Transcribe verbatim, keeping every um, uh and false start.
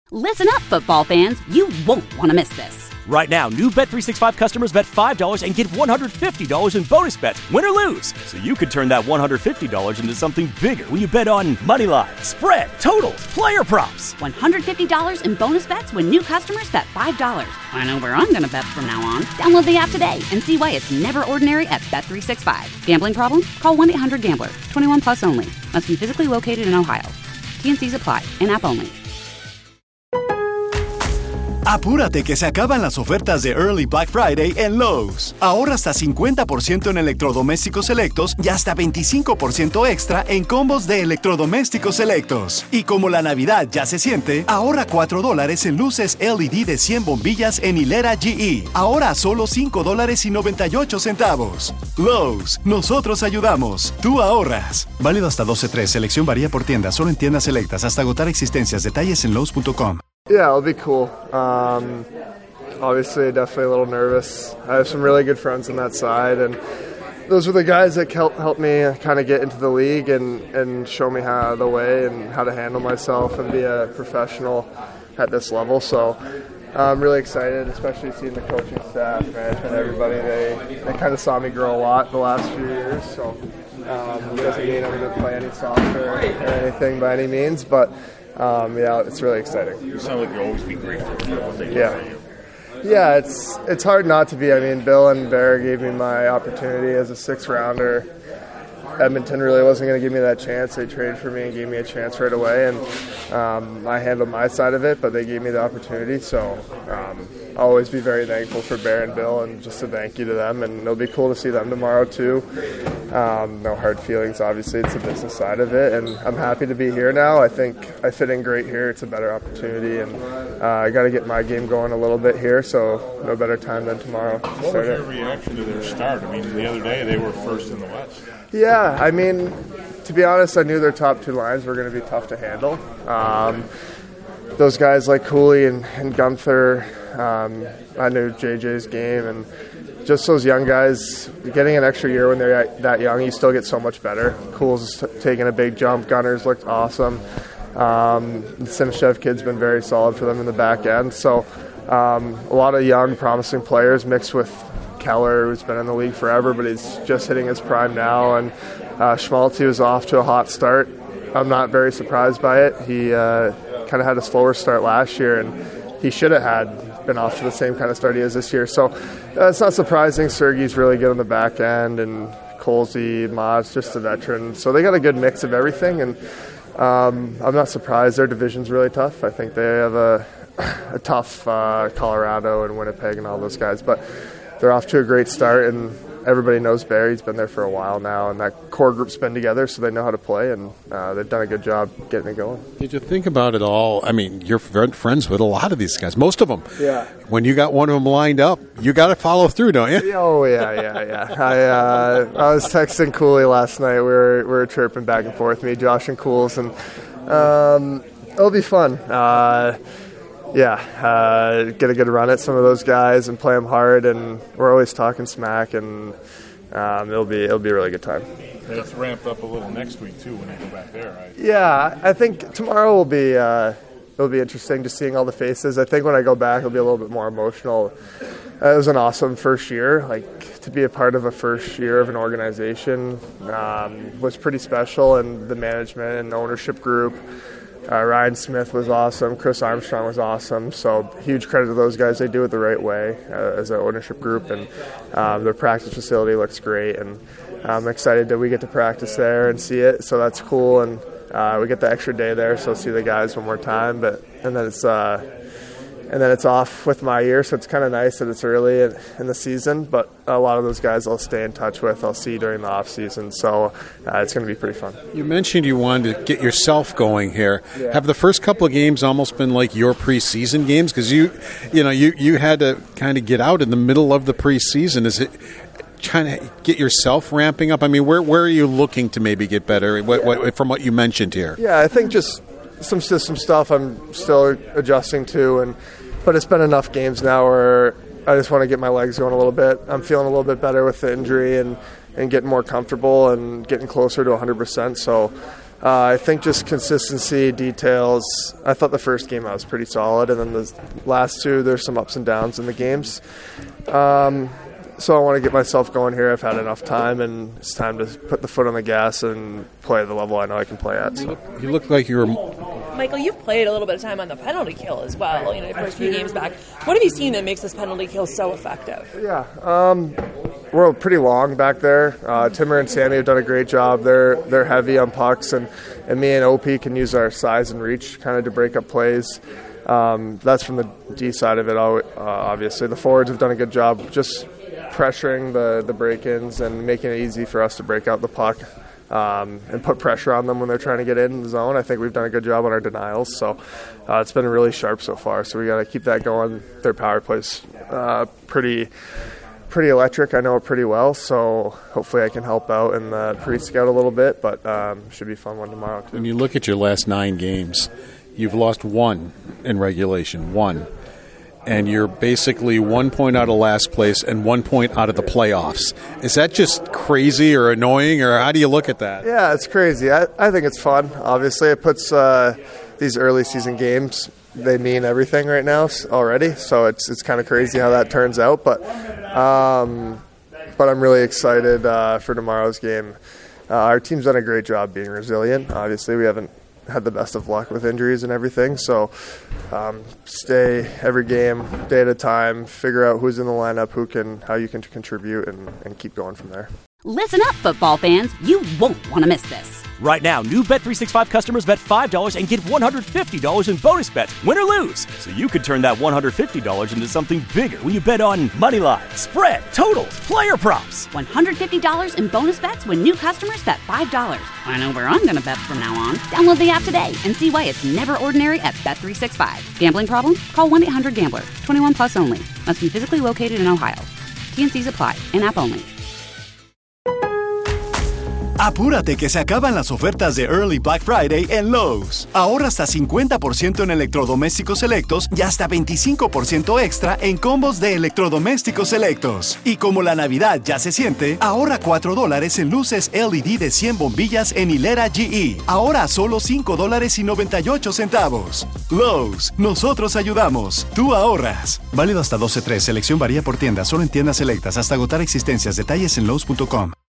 Listen up, football fans. You won't want to miss this. Right now, new Bet three sixty-five customers bet five dollars and get one hundred fifty dollars in bonus bets, win or lose. So you could turn that one hundred fifty dollars into something bigger when you bet on money line, spread, totals, player props. one hundred fifty dollars in bonus bets when new customers bet five dollars. I know where I'm going to bet from now on. Download the app today and see why it's never ordinary at Bet three sixty-five. Gambling problem? Call one eight hundred gambler. twenty-one plus only. Must be physically located in Ohio. T N Cs apply. In-app only. Apúrate que se acaban las ofertas de Early Black Friday en Lowe's. Ahorra hasta cincuenta por ciento en electrodomésticos selectos y hasta veinticinco por ciento extra en combos de electrodomésticos selectos. Y como la Navidad ya se siente, ahorra cuatro dólares en luces L E D de cien bombillas en hilera G E. Ahora a solo cinco dólares y noventa y ocho centavos. Lowe's, nosotros ayudamos. Tú ahorras. Válido hasta doce tres. Selección varía por tienda. Solo en tiendas selectas hasta agotar existencias. Detalles en Lowe's punto com. Yeah, it'll be cool. Um, obviously, definitely a little nervous. I have some really good friends on that side, and those were the guys that helped help me kind of get into the league and, and show me how the way and how to handle myself and be a professional at this level. So I'm really excited, especially seeing the coaching staff, management, everybody. They they kind of saw me grow a lot the last few years. So um, it doesn't mean I'm going to play any softer or anything by any means, but Um, yeah, it's really exciting. You sound like you'll always be grateful for what they do yeah. for you. Yeah, it's it's hard not to be. I mean, Bill and Bear gave me my opportunity as a sixth rounder. Edmonton really wasn't going to give me that chance. They traded for me and gave me a chance right away, and um, I handled my side of it, but they gave me the opportunity. So um, I'll always be very thankful for Bear and Bill, and just a thank you to them. And it'll be cool to see them tomorrow too. Um, no hard feelings, obviously. It's the business side of it, and I'm happy to be here now. I think I fit in great here. It's a better opportunity, and uh, I got to get my game going a little bit here, so no better time than tomorrow. What was your reaction to their start? I mean, the other day they were first in the West. Yeah, I mean, to be honest, I knew their top two lines were going to be tough to handle. Um, those guys like Cooley and, and Gunther, um, I knew J J's game, and just those young guys, getting an extra year when they're that young, you still get so much better. Cool's taking a big jump. Gunner's looked awesome. Um, the Simashev kid's been very solid for them in the back end. So um, a lot of young, promising players mixed with Keller, who's been in the league forever, but he's just hitting his prime now. And uh, Schmaltz was off to a hot start. I'm not very surprised by it. He uh, kind of had a slower start last year, and he should have had been off to the same kind of start he is this year. So uh, it's not surprising. Sergey's really good on the back end, and Colsey, Ma's just a veteran. So they got a good mix of everything, and um, I'm not surprised. Their division's really tough. I think they have a, a tough uh, Colorado and Winnipeg and all those guys, but they're off to a great start, and everybody knows Barry's been there for a while now, and that core group's been together, so they know how to play, and uh, they've done a good job getting it going. Did you think about it all? I mean, you're friends with a lot of these guys, most of them. Yeah. When you got one of them lined up, you got to follow through, don't you? Oh, yeah, yeah, yeah. I uh, I was texting Cooley last night. We were, we were chirping back and forth, me, Josh, and Cools, and um, it'll be fun. Uh Yeah, uh, get a good run at some of those guys and play them hard, and we're always talking smack, and um, it'll be it'll be a really good time. And it's ramped up a little next week too when you go back there, right? Yeah, I think tomorrow will be uh, it'll be interesting just seeing all the faces. I think when I go back, it'll be a little bit more emotional. Uh, it was an awesome first year. Like, to be a part of a first year of an organization um, was pretty special, and the management and ownership group. Uh, Ryan Smith was awesome. Chris Armstrong was awesome. So huge credit to those guys. They do it the right way uh, as an ownership group, and um, their practice facility looks great. And I'm excited that we get to practice there and see it. So that's cool. And uh, we get the extra day there, so see the guys one more time. But and then it's uh, and then it's off with my year, so it's kind of nice that it's early in, in the season. But a lot of those guys I'll stay in touch with. I'll see during the off season, so uh, it's going to be pretty fun. You mentioned you wanted to get yourself going here. Yeah. Have the first couple of games almost been like your preseason games? Because you, you know, you, you had to kind of get out in the middle of the preseason. Is it trying to get yourself ramping up? I mean, where where are you looking to maybe get better? What, Yeah. what, from what you mentioned here? Yeah, I think just some system stuff I'm still adjusting to, and but it's been enough games now where I just want to get my legs going a little bit. I'm feeling a little bit better with the injury and, and getting more comfortable and getting closer to one hundred percent. So Uh, I think just consistency, details. I thought the first game I was pretty solid, and then the last two, there's some ups and downs in the games. Um, so I want to get myself going here. I've had enough time, and it's time to put the foot on the gas and play at the level I know I can play at. So. You, look, you look like you were... Michael, you've played a little bit of time on the penalty kill as well, you know, the first few games back. What have you seen that makes this penalty kill so effective? Yeah, um, we're pretty long back there. Uh, Timmer and Sammy have done a great job. They're they're heavy on pucks, and, and me and O P can use our size and reach kind of to break up plays. Um, that's from the D side of it, uh, obviously. The forwards have done a good job just pressuring the, the break-ins and making it easy for us to break out the puck. Um, and put pressure on them when they're trying to get in the zone. I think we've done a good job on our denials, so uh, it's been really sharp so far. So we got to keep that going. Their power play's uh, pretty, pretty electric. I know it pretty well, so hopefully I can help out in the pre-scout a little bit. But um, should be a fun one tomorrow too. When you look at your last nine games, you've lost one in regulation, one. And you're basically one point out of last place and one point out of the playoffs. Is that just crazy or annoying, or how do you look at that? Yeah, it's crazy. I, I think it's fun. Obviously, it puts uh, these early season games, they mean everything right now already, so it's it's kind of crazy how that turns out. But um, but I'm really excited uh, for tomorrow's game. Uh, our team's done a great job being resilient. Obviously, we haven't had the best of luck with injuries and everything, so um, stay every game, day at a time, figure out who's in the lineup, who can, how you can contribute, and, and keep going from there. Listen up, football fans. You won't want to miss this. Right now, new Bet three sixty-five customers bet five dollars and get one hundred fifty dollars in bonus bets, win or lose. So you could turn that one hundred fifty dollars into something bigger when you bet on money line, spread, totals, player props. one hundred fifty dollars in bonus bets when new customers bet five dollars. I know where I'm going to bet from now on. Download the app today and see why it's never ordinary at Bet three sixty-five. Gambling problem? Call one eight hundred gambler. twenty-one plus only. Must be physically located in Ohio. T N Cs apply. In-app only. Apúrate que se acaban las ofertas de Early Black Friday en Lowe's. Ahorra hasta cincuenta por ciento en electrodomésticos selectos y hasta veinticinco por ciento extra en combos de electrodomésticos selectos. Y como la Navidad ya se siente, ahorra cuatro dólares en luces L E D de cien bombillas en hilera G E. Ahora a solo cinco dólares y noventa y ocho centavos. Lowe's, nosotros ayudamos. Tú ahorras. Válido hasta doce tres. Selección varía por tienda. Solo en tiendas selectas. Hasta agotar existencias. Detalles en Lowe's punto com.